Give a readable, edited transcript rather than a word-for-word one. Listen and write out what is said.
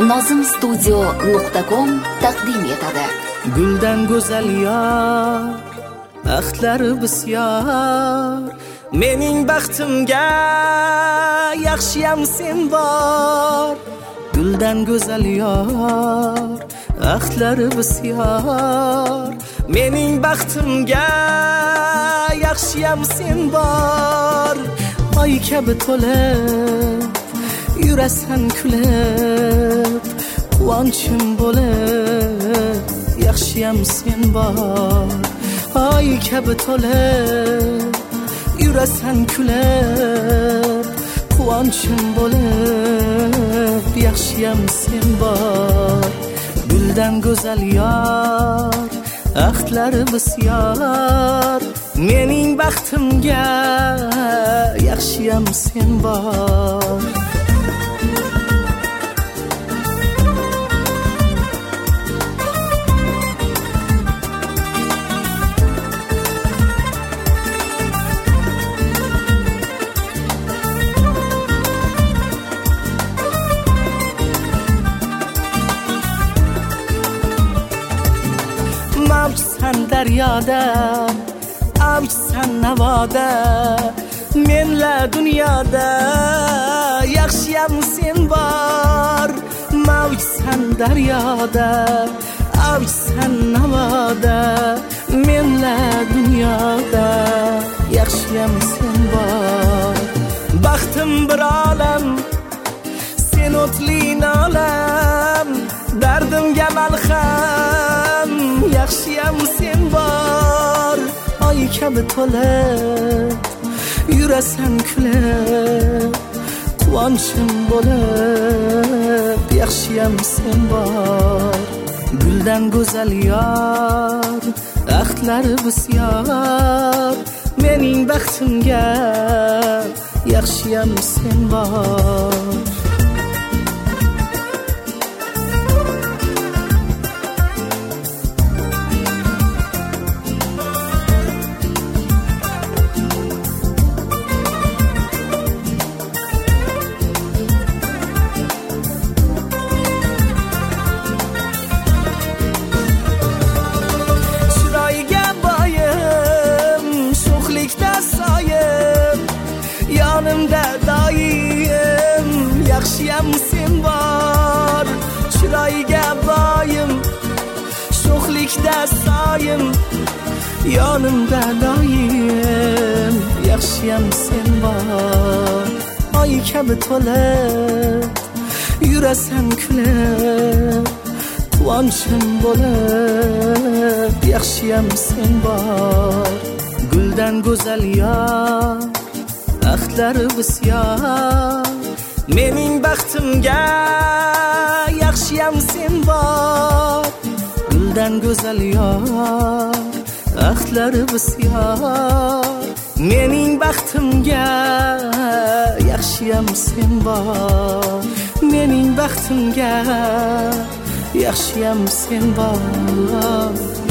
nozimstudio.com taqdim etadi. Guldan go'zal yor, axtlari bisyor, mening baxtimga yaxshiyam sen bor. Guldan go'zal yor, axtlari bisyor, mening baxtimga yaxshiyam sen bor. Oy kabi to'lib yurasan kulib, quvonchim bo'lib yaxshiyam sen bor. Oy kabi to'lib yurasan kulib, quvonchim bo'lib yaxshiyam sen bor. Guldan go'zal yor, axtlari bisyor, mening baxtimga yaxshiyam sen bor. Mavjsan daryoda, avjsan navoda, menla dunyoda yaxshiyam sen bor. Mavjsan daryoda, avjsan navoda, menla dunyoda yaxshiyam sen bor. Baxtim bir olam, sen o'tli nolam, dardimga malham yaxshiyam sen bor. Oy kabi to'lib yurasan kulib, quvonchim bo'lib yaxshiyam sen bor. Guldan go'zal yor, axtlari bisyor, mening baxtimga yaxshiyam sen bor. Yonimda doim yaxshiyam sen bor. Chiroyiga boyim, sho'xlikda soyim, yonimda doim yaxshiyam sen bor. Oy kabi to'lib yurasan kulib, quvonchim bo'lib yaxshiyam sen bor. Guldan go'zal yor, axtlari bisyor, mening baxtimga yaxshiyam sen bor. Guldan go'zal yor, axtlari bisyor, mening baxtimga yaxshiyam sen bor. Mening baxtimga yaxshiyam sen bor.